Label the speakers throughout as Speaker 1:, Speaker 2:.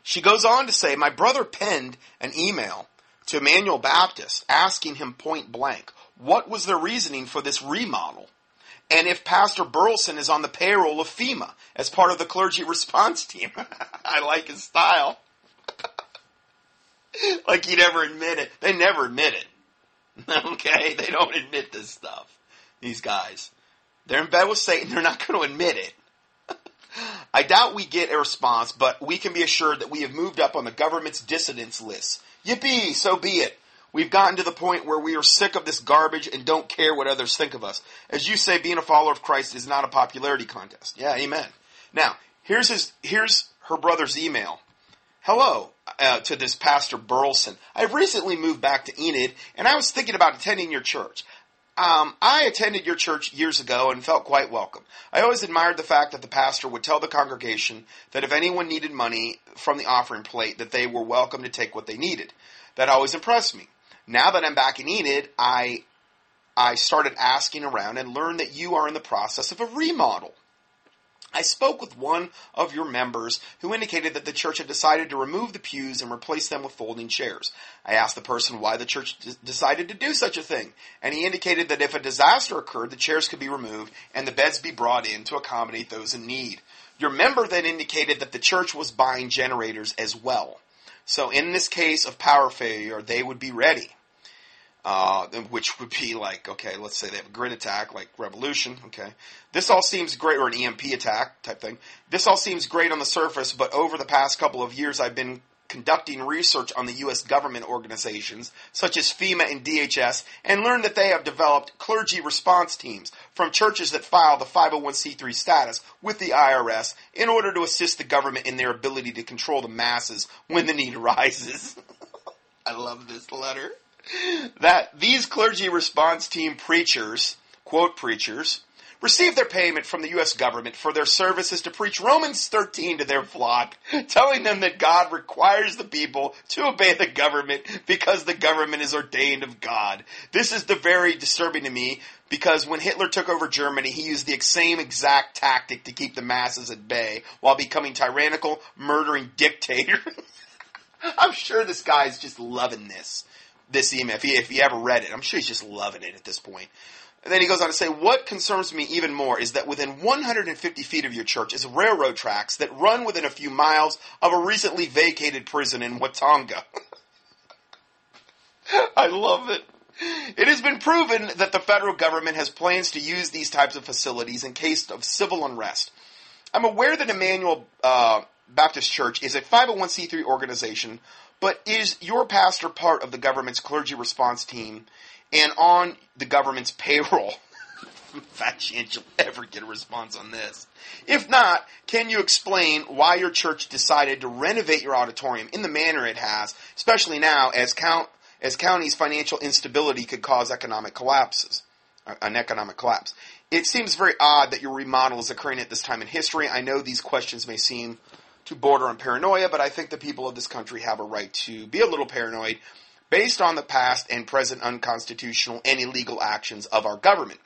Speaker 1: She goes on to say, my brother penned an email to Emmanuel Baptist asking him point blank, what was their reasoning for this remodel? And if Pastor Burleson is on the payroll of FEMA as part of the clergy response team. I like his style. Like he never admit it. They never admit it. Okay? They don't admit this stuff. These guys. They're in bed with Satan. They're not going to admit it. I doubt we get a response, but we can be assured that we have moved up on the government's dissidence list. Yippee, so be it. We've gotten to the point where we are sick of this garbage and don't care what others think of us. As you say, being a follower of Christ is not a popularity contest. Yeah, amen. Now, here's her brother's email. Hello to this Pastor Burleson. I've recently moved back to Enid, and I was thinking about attending your church. I attended your church years ago and felt quite welcome. I always admired the fact that the pastor would tell the congregation that if anyone needed money from the offering plate, that they were welcome to take what they needed. That always impressed me. Now that I'm back in Enid, I started asking around and learned that you are in the process of a remodel. I spoke with one of your members who indicated that the church had decided to remove the pews and replace them with folding chairs. I asked the person why the church decided to do such a thing, and he indicated that if a disaster occurred, the chairs could be removed and the beds be brought in to accommodate those in need. Your member then indicated that the church was buying generators as well. So in this case of power failure, they would be ready. Which would be like, okay, let's say they have a grid attack, like Revolution, okay. This all seems great, or an EMP attack type thing. This all seems great on the surface, but over the past couple of years, I've been conducting research on the U.S. government organizations, such as FEMA and DHS, and learned that they have developed clergy response teams from churches that file the 501c3 status with the IRS in order to assist the government in their ability to control the masses when the need arises. I love this letter. That these clergy response team preachers, quote preachers, receive their payment from the U.S. government for their services to preach Romans 13 to their flock, telling them that God requires the people to obey the government because the government is ordained of God. This is very disturbing to me because when Hitler took over Germany, he used the same exact tactic to keep the masses at bay while becoming tyrannical, murdering dictator. I'm sure this guy's just loving this email. If he ever read it, I'm sure he's just loving it at this point. And then he goes on to say, what concerns me even more is that within 150 feet of your church is railroad tracks that run within a few miles of a recently vacated prison in Watonga. I love it. It has been proven that the federal government has plans to use these types of facilities in case of civil unrest. I'm aware that Emmanuel Baptist Church is a 501c3 organization, but is your pastor part of the government's clergy response team and on the government's payroll? Fat chance you'll ever get a response on this. If not, can you explain why your church decided to renovate your auditorium in the manner it has, especially now as county's financial instability could cause an economic collapse? It seems very odd that your remodel is occurring at this time in history. I know these questions may seem to border on paranoia, but I think the people of this country have a right to be a little paranoid based on the past and present unconstitutional and illegal actions of our government.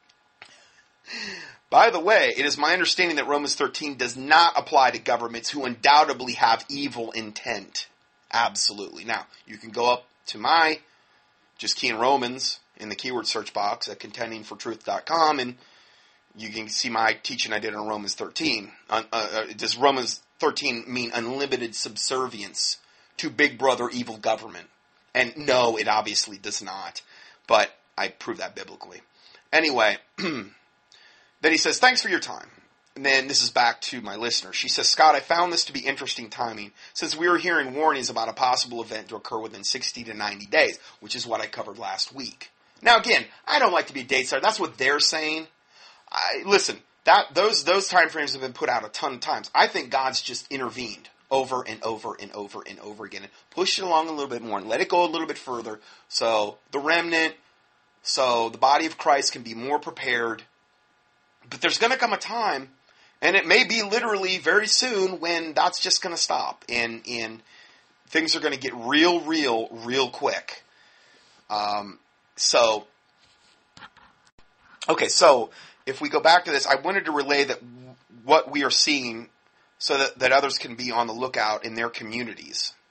Speaker 1: By the way, it is my understanding that Romans 13 does not apply to governments who undoubtedly have evil intent. Absolutely. Now, you can go up to just key in Romans in the keyword search box at contendingfortruth.com, and you can see my teaching I did on Romans 13. Does Romans 13 mean unlimited subservience to big brother evil government? And no, it obviously does not. But I prove that biblically. Anyway, then he says, thanks for your time. And then this is back to my listener. She says, Scott, I found this to be interesting timing since we were hearing warnings about a possible event to occur within 60 to 90 days, which is what I covered last week. Now again, I don't like to be a date setter. That's what they're saying. Listen, those time frames have been put out a ton of times. I think God's just intervened over and over and over and over again and pushed it along a little bit more and let it go a little bit further so the remnant, so the body of Christ can be more prepared. But there's going to come a time, and it may be literally very soon, when that's just going to stop and things are going to get real quick. So if we go back to this, I wanted to relay that what we are seeing so that others can be on the lookout in their communities.